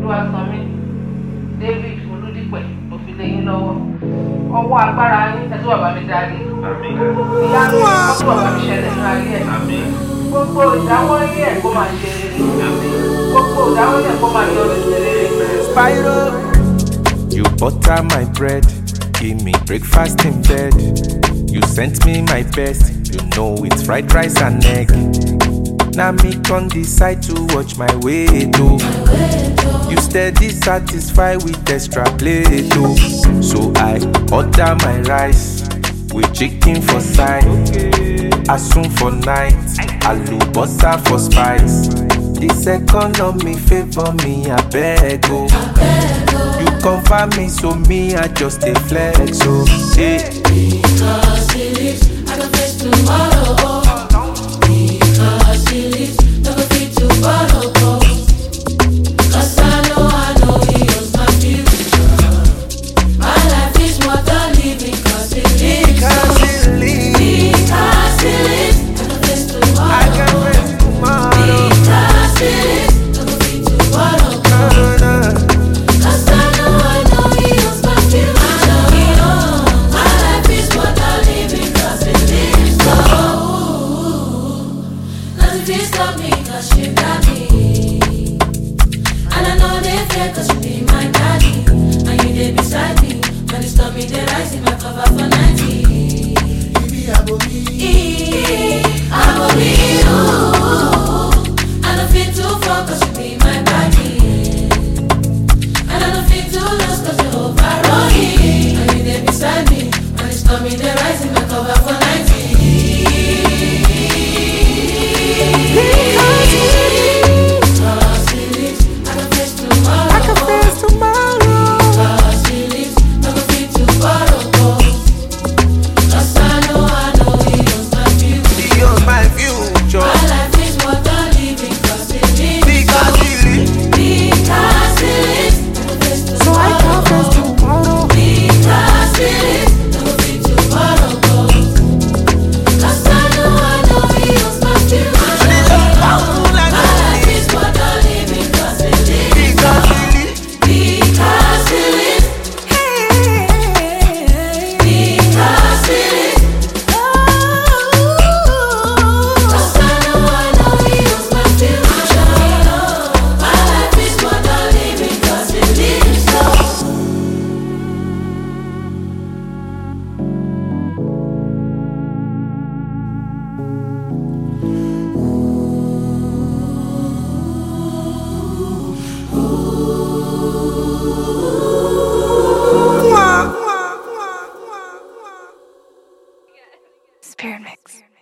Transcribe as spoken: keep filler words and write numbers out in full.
Olúwasanmi David Olúdípẹ̀ òfìlẹ́yìn lọ́wọ́ ọwọ́ agbára yín ẹ̀tọ́ bàbá mi dáadé ìyá mi ọkọ̀ bàbá mi ṣẹlẹ̀ ní ayé ẹ̀ gbogbo ìdáwọ́lé ẹ̀ kó máa ṣe rere gbogbo ìdáwọ́lé ẹ̀ kó máa yọrí sí rere. Spyro, you butter my bread, give me breakfast in bed. You sent me my best, you know it's fried rice and egg. Now me can decide to watch my way though. You steady satisfied with extra plate though. So I order my rice with chicken for side, asun for night, alubosa for spice. This economy favor me, I beg oh. You confirm me, so me I just a flex oh. Hey. Because he lives, I can face tomorrow oh. Because he lives, no go fit to follow oh. Cause I know, I know he owns my future. My life is more than living cause he lives. Because he lives, Because he lives, I can face tomorrow. I can face tomorrow. Because he lives, no go fit to follow oh. Cause I know, I know he owns my future. I know he owns. My life is more than living cause he lives. Oh, nothing fit stop me cause you got me. And I know they fear cause you be my daddy. And you there beside me. When you stop me, they rise in my cover for ninety. I'm a me, oh. I don't feel too far cause you be my body. And I don't feel too lost cause you overrun me. And you there beside me. When you stop me, they rise in my cover for ninety. Because he lives, I can face tomorrow. I can face tomorrow. Because he lives, no go fit to follow. Cause I know, I know he owns my future. He owns my future. My life is more than living cause he lives. Because he lives, Because he lives, no go face so I can face tomorrow. tomorrow. Because he lives, no go fit to follow. Cause I know, I know he owns my future. My life is more than living cause he lives. Because he lives, Because he lives. Because he lives. Cause I know, I know he owns my future. My life is more than living cause he lives. Spirit Mix.